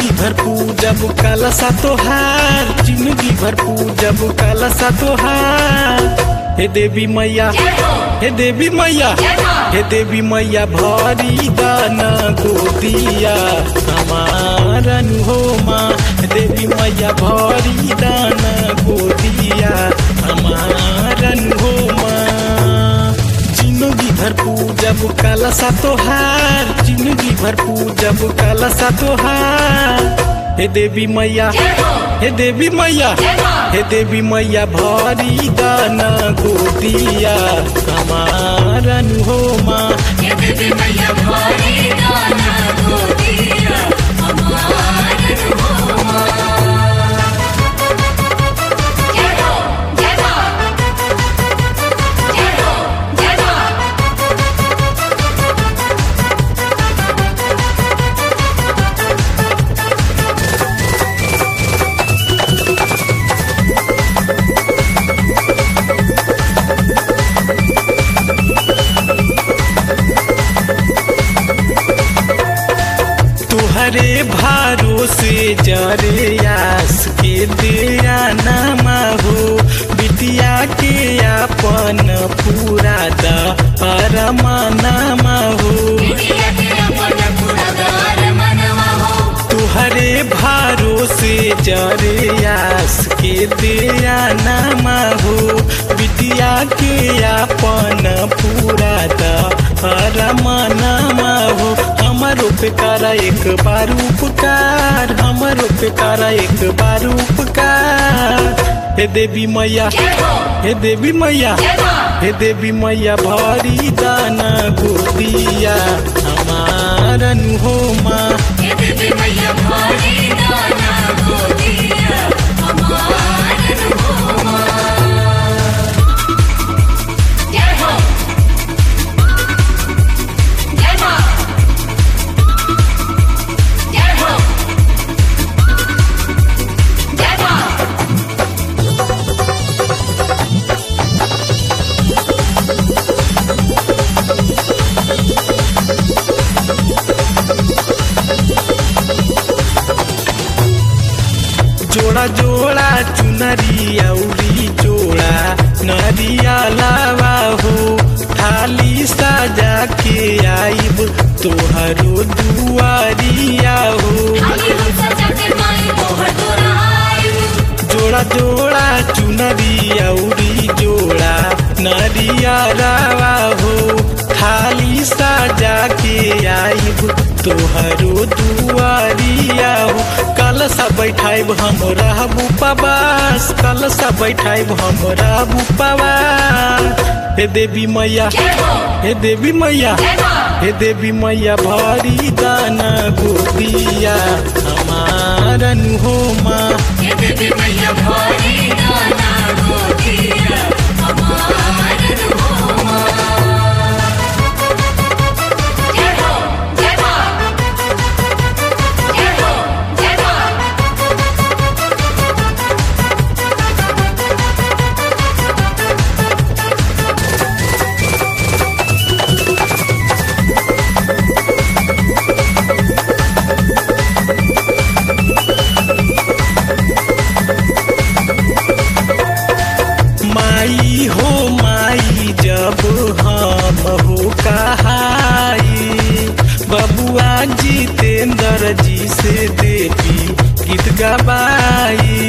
जिंदगी भर पूजब कलसा तोहार, जिंदगी भर पूजब कलसा तोहार। हे देवी मैया, हे देवी मैया, हे देवी मैया भरी दाना गोदिया हमारन हो माँ। देवी मैया भरी दाना गोदिया हमारन हो माँ। जिंदगी भर पूजब कलसा तोहार, जिंदगी भर पूजब कलसा तोहार। हे देवी मैया, हे देवी मैया, हे देवी मैया भरी दाना गोदिया हमारन हो माँ। हे देवी मैया भरी दाना गोदिया हमारन हो माँ। तुहरे भरोसे जरे आस के दिया नामा हो। बिटिया के अपन पूरा अरमानमा हो। तुहरे भरोसे जरे आस के दिया नामा हो। बिटिया के अपन पूरा अरमानमा हो। हमारो पे करा एक बार उपकार, हमारो पे करा एक बार उपकार। हे देवी मैया, हे देवी मैया, हे देवी मैया भरी दाना गोदिया हमारन हो माँ। हे देवी मैया भरी दाना गोदिया हमारन हो माँ। जोड़ा जोड़ा चुनरी औरी जोड़ा नरिया लावा हो। थाली सजा के आइब तोहरो दुआरिया हो। जोड़ा जोड़ा चुनरी औरी जोड़ा नरिया लावा हो। थाली सजा के आइब तोहरो दुआरिया हो। कलसा बैठाइब हम रहब उपवास, कलसा बैठाइब हम रहब उपवास। हे देवी मैया, हे देवी मैया, हे देवी मैया भरी दाना गोदिया हमारन हो माँ। हे देवी मैया भरी दाना गोदिया हमारन हो माँ। माई हो माई जब हम हो कहाई। बबुआ जितेंद्र जी से देवी गीत गवाई।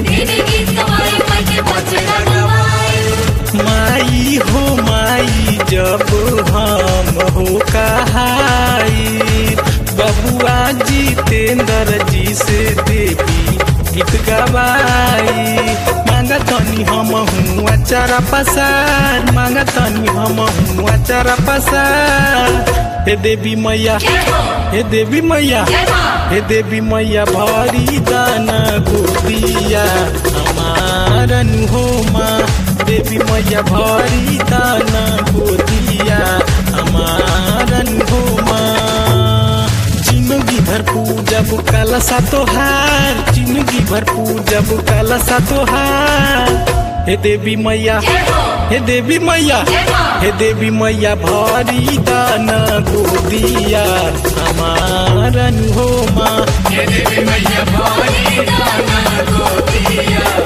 माई हो माई जब हम हो कहाई। बबुआ जितेंद्र जी से देवी गीत गवाई। मांगा तनी हम हूँ अचारा पसार, मांगा तनी हम हूँ अचारा पसार। हे देवी मैया, हे देवी मैया, हे देवी मैया भरी दाना गोदिया हमारन हो माँ। देवी मैया भरी दाना गोदिया हमारन हो माँ। जिंदगी भर पूजब कलसा तोहार, जिंदगी भर पूजब कलसा तोहार। हे देवी मैया हे देवी मैया हे देवी मैया भारी दाना गोदिया हमारा हो माँ हे देवी मैया भारी दाना गोदिया